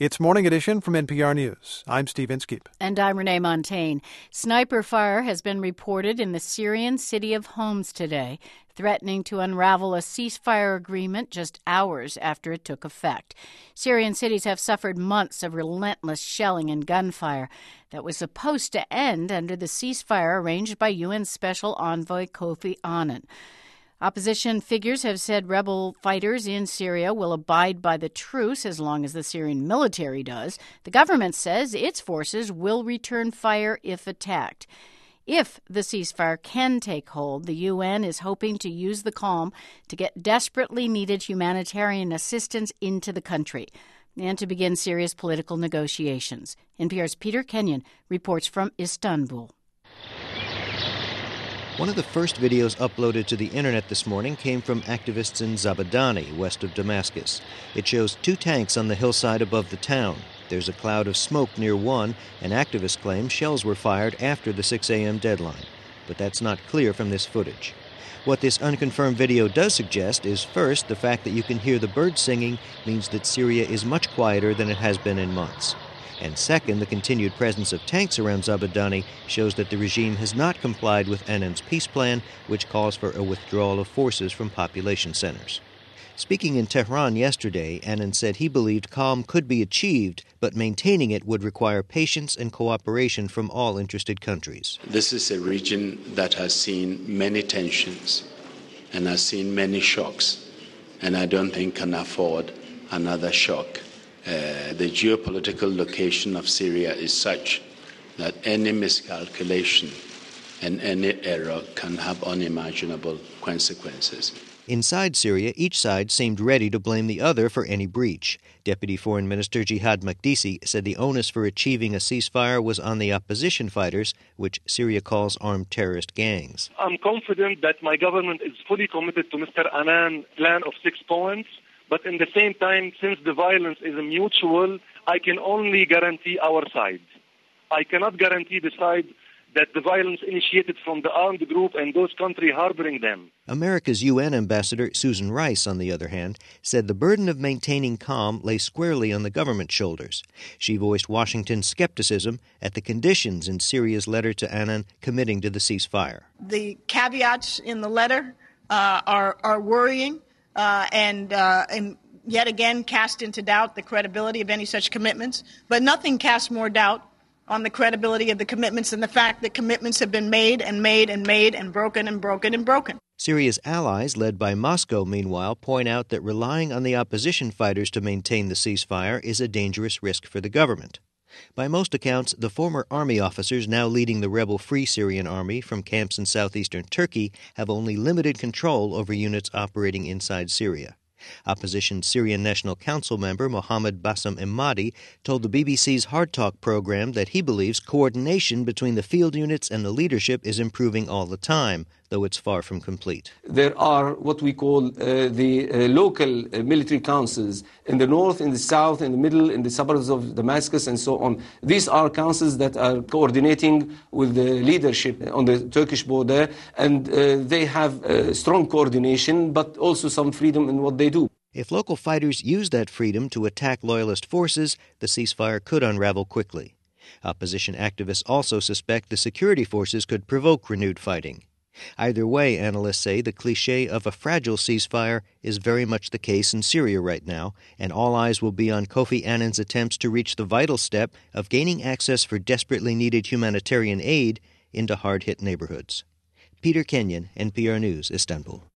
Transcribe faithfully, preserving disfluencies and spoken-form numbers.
It's Morning Edition from N P R News. I'm Steve Inskeep. And I'm Renee Montaigne. Sniper fire has been reported in the Syrian city of Homs today, threatening to unravel a ceasefire agreement just hours after it took effect. Syrian cities have suffered months of relentless shelling and gunfire that was supposed to end under the ceasefire arranged by U N Special Envoy Kofi Annan. Opposition figures have said rebel fighters in Syria will abide by the truce as long as the Syrian military does. The government says its forces will return fire if attacked. If the ceasefire can take hold, the U N is hoping to use the calm to get desperately needed humanitarian assistance into the country and to begin serious political negotiations. N P R's Peter Kenyon reports from Istanbul. One of the first videos uploaded to the internet this morning came from activists in Zabadani, west of Damascus. It shows two tanks on the hillside above the town. There's a cloud of smoke near one, and activists claim shells were fired after the six a.m. deadline. But that's not clear from this footage. What this unconfirmed video does suggest is, first, the fact that you can hear the birds singing means that Syria is much quieter than it has been in months. And second, the continued presence of tanks around Zabadani shows that the regime has not complied with Annan's peace plan, which calls for a withdrawal of forces from population centers. Speaking in Tehran yesterday, Annan said he believed calm could be achieved, but maintaining it would require patience and cooperation from all interested countries. This is a region that has seen many tensions and has seen many shocks, and I don't think can afford another shock. Uh, the geopolitical location of Syria is such that any miscalculation and any error can have unimaginable consequences. Inside Syria, each side seemed ready to blame the other for any breach. Deputy Foreign Minister Jihad Makdisi said the onus for achieving a ceasefire was on the opposition fighters, which Syria calls armed terrorist gangs. I'm confident that my government is fully committed to Mister Annan's plan of six points. But in the same time, since the violence is mutual, I can only guarantee our side. I cannot guarantee the side that the violence initiated from the armed group and those countries harboring them. America's U N ambassador, Susan Rice, on the other hand, said the burden of maintaining calm lay squarely on the government's shoulders. She voiced Washington's skepticism at the conditions in Syria's letter to Annan committing to the ceasefire. The caveats in the letter uh, are, are worrying. Uh, and, uh, and yet again cast into doubt the credibility of any such commitments. But nothing casts more doubt on the credibility of the commitments than the fact that commitments have been made and made and made and broken and broken and broken. Syria's allies, led by Moscow, meanwhile, point out that relying on the opposition fighters to maintain the ceasefire is a dangerous risk for the government. By most accounts, the former army officers now leading the rebel Free Syrian Army from camps in southeastern Turkey have only limited control over units operating inside Syria. Opposition Syrian National Council member Mohammed Bassem Emadi told the B B C's Hard Talk program that he believes coordination between the field units and the leadership is improving all the time, though it's far from complete. There are what we call uh, the uh, local uh, military councils in the north, in the south, in the middle, in the suburbs of Damascus, and so on. These are councils that are coordinating with the leadership on the Turkish border, and uh, they have uh, strong coordination, but also some freedom in what they do. If local fighters use that freedom to attack loyalist forces, the ceasefire could unravel quickly. Opposition activists also suspect the security forces could provoke renewed fighting. Either way, analysts say the cliché of a fragile ceasefire is very much the case in Syria right now, and all eyes will be on Kofi Annan's attempts to reach the vital step of gaining access for desperately needed humanitarian aid into hard-hit neighborhoods. Peter Kenyon, N P R News, Istanbul.